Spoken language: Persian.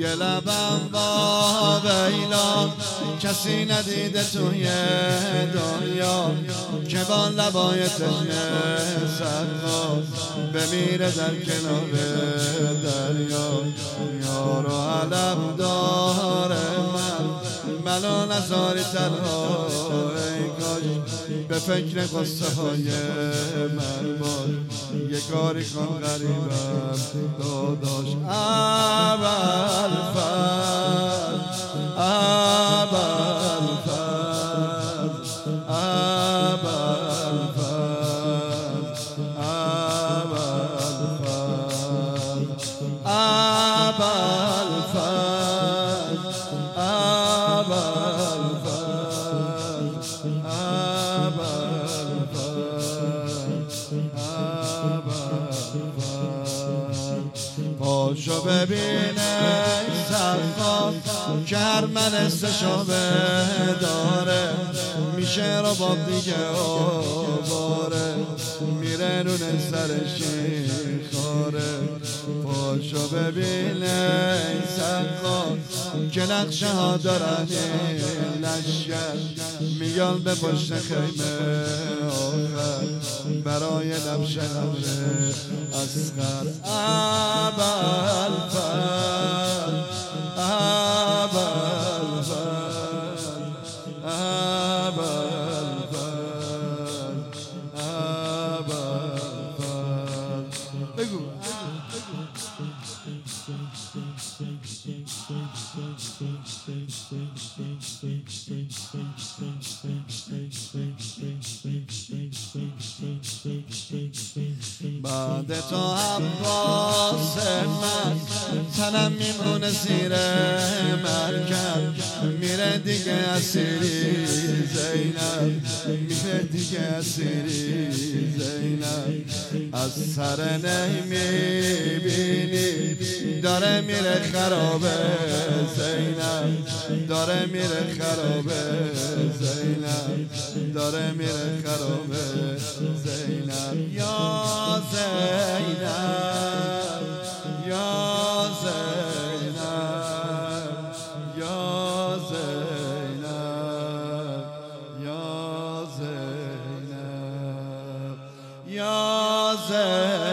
روی لبم با بیلا کسی ندیده توی دنیا که با لبای تشنه سرخاز بمیره در کنار دریا. یارو علم داره منو نذاری تنها، ای کاش به فکر قصه های من باش. یه کاری کن غریبم داداش. ابوالفضل ابوالفضل ابوالفضل ابوالفضل پاشو ببینه سرخان که هر منستشو داره میشه رو با دیگه آواره میره نون سرش خاره. پاشو ببینه سرخان که نقشه ها دارن لشگر میان به پشت خیمه آخر برای نبش نبر اصغر. ابوالفضل ابوالفضل ابوالفضل ابوالفضل بگو بعد تو عباس من تنم میمونه زیر مرکب میره دیگه اسیری زینب میره دیگه اسیری زینب. از سر نمیبینی داره میره خرابه زینب داره میره خرابه زینب داره میره خرابه زینب. یا زینب یا زینب یا زینب یا زینب یا زینب